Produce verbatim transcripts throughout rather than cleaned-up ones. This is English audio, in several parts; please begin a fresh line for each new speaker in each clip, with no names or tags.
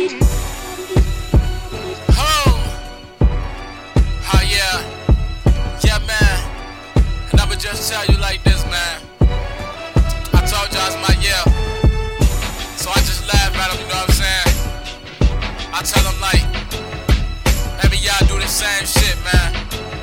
Just tell you like this, man. I told y'all it's my year, so I just laugh at them, you know what I'm saying? I tell them like, maybe y'all do the same shit, man.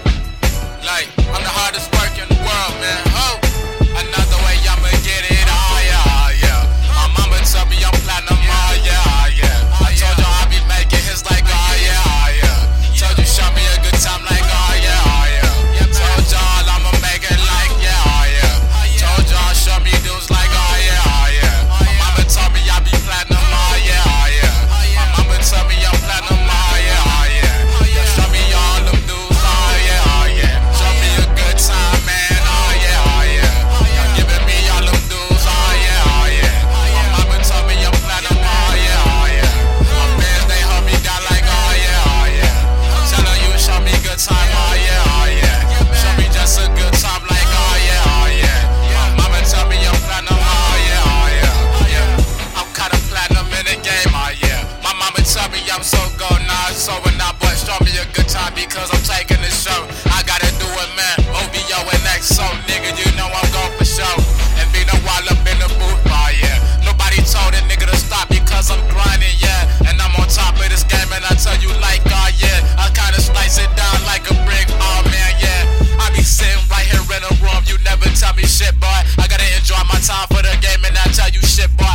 Like, I'm the hardest work in the world, man. Oh, another way I'ma get it, oh yeah, yeah. My mama tell me I'm platinum, oh yeah, yeah. I told y'all I be making hits like, oh yeah, yeah. Told you show me a good time like, oh yeah, yeah. Told y'all I'ma make it like, yeah, yeah. Told y'all show me dudes like, oh yeah, yeah. My mama told me I be platinum, oh yeah, yeah. My mama told me I'm platinum, oh yeah, yeah. Show me all them dudes, oh yeah, yeah. Show me a good time, man, oh yeah, yeah. Y'all giving me all them dudes, oh yeah, yeah. My mama told me I'm platinum, oh yeah, yeah. My fans, they hold me down like, oh yeah, yeah. I'm telling you, show me good time, oh yeah, yeah. Show me just a good time like, oh yeah, yeah. My mama tell me I'm platinum, oh yeah, yeah, yeah. I'm kinda platinum in the game, oh yeah. My mama tell me I'm so gold, nah, it's over now, but show me a good time because I'm taking the show. I gotta do it, man. O V O and X O, nigga, you know I'm going for show. And be no while up in the booth, oh yeah. Nobody told a nigga to stop because I'm grinding, yeah. And I'm on top of this game, and I tell you like, oh yeah. I kinda slice it down like a brick, oh man, yeah. I be sitting right here in a room, you never tell me shit, boy. I gotta enjoy my time for the game, and I tell you shit, boy.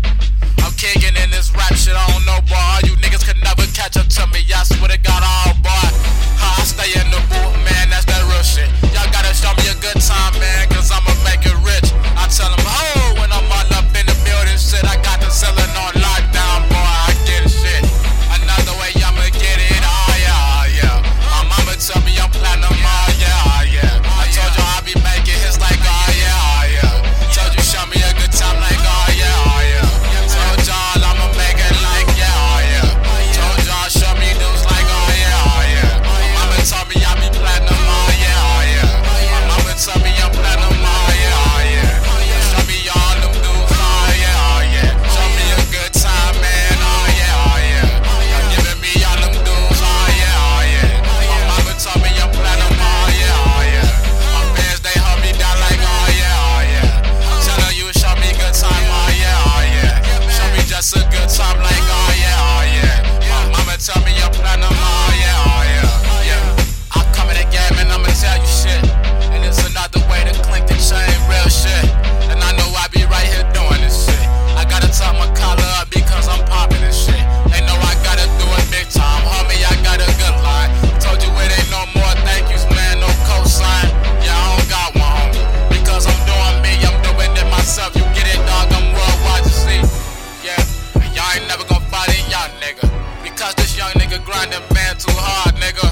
I'm kicking in this rap shit, I don't know, boy. All you niggas could never catch up to me, I swear to God, oh boy. How I stay in the booth, man, that's that real shit. Y'all gotta show me a good time, man, cause I'ma make it rich. I tell them, oh, when I'm all up in the building, shit, I got the ceiling on lockdown, boy, I get it, shit. Another way I'ma get it, oh yeah, yeah. My mama tell me I'm platinum, oh yeah, yeah. I told you I be making hits like, oh yeah, yeah. Told you show me a good time like, oh yeah, yeah. Told y'all I'ma make it like, yeah, yeah. Told y'all show me dudes like, oh yeah, yeah. My mama told me I be platinum, oh yeah, yeah. My mama told me I'm platinum, oh yeah, yeah. Show me all them dudes, oh yeah, yeah. Show me a good time, man, oh yeah, yeah. Y'all giving me all them dudes, oh yeah, yeah. My mama told me I'm platinum, oh yeah, yeah. My fans, they hold me down like, oh yeah, yeah. I'm telling you, show me good time, oh yeah, yeah. Show me just a good time like, oh yeah, yeah. My mama tell me I'm platinum, oh yeah, yeah, yeah. I come in the game and I'ma tell you shit. And it's another way to clink the chain, real shit. And I know I be right here doing this shit. I gotta tuck my collar up because I'm popping this shit. They know I gotta do it big time, homie, I got a good line. Told you it ain't no more thank yous, man, no cosign. Yeah, I don't got one, homie. Because I'm doing me, I'm doing it myself. You get it, dog, I'm worldwide, you see. Yeah, and y'all ain't never gonna fight a young nigga. Because this young nigga grinding, man, too hard, nigga.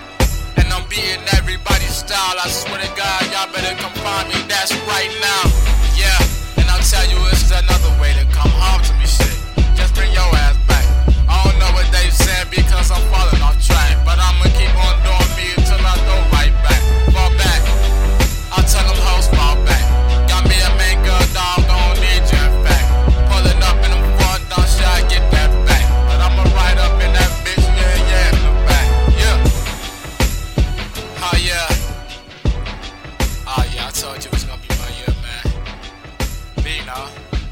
And I'm beating everybody's style. I swear to God, y'all better come find me, that's right now. Yeah, and I'll tell you it's another way to come home to me, shit. Just bring your ass back. I don't know what they saying because I'm falling off track. But I'ma keep on doing me until I go right back. Fall back, I'll tell them hoes fall back. Got me a main girl, dog, gon' need you in fact. Pulling up in them front, don't shit, I get that back. But I'ma ride up in that bitch, yeah, yeah, in the back. Yeah. Oh yeah. Oh yeah, I told you it was gonna be my year, man. Be now.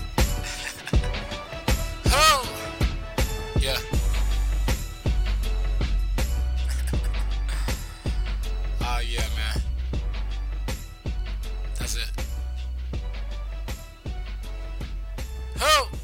Oh. Yeah. Oh yeah, man. That's it. Oh.